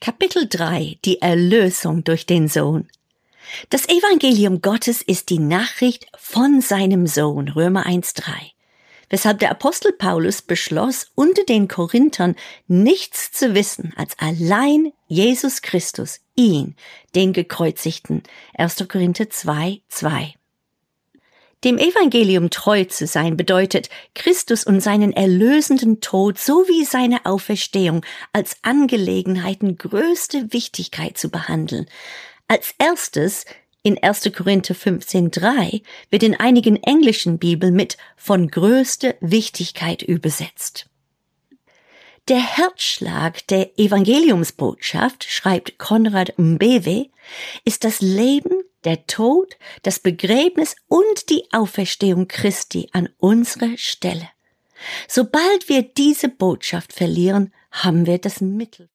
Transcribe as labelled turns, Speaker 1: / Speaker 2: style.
Speaker 1: Kapitel 3: Die Erlösung durch den Sohn. Das Evangelium Gottes ist die Nachricht von seinem Sohn, Römer 1,3. Weshalb der Apostel Paulus beschloss, unter den Korinthern nichts zu wissen als allein Jesus Christus, ihn, den Gekreuzigten. 1. Korinther 2,2. Dem Evangelium treu zu sein bedeutet, Christus und seinen erlösenden Tod sowie seine Auferstehung als Angelegenheiten größte Wichtigkeit zu behandeln. Als erstes in 1. Korinther 15,3 wird in einigen englischen Bibeln mit von größter Wichtigkeit übersetzt. Der Herzschlag der Evangeliumsbotschaft, schreibt Konrad Mbewe, ist das Leben, der Tod, das Begräbnis und die Auferstehung Christi an unserer Stelle. Sobald wir diese Botschaft verlieren, haben wir das Mittel.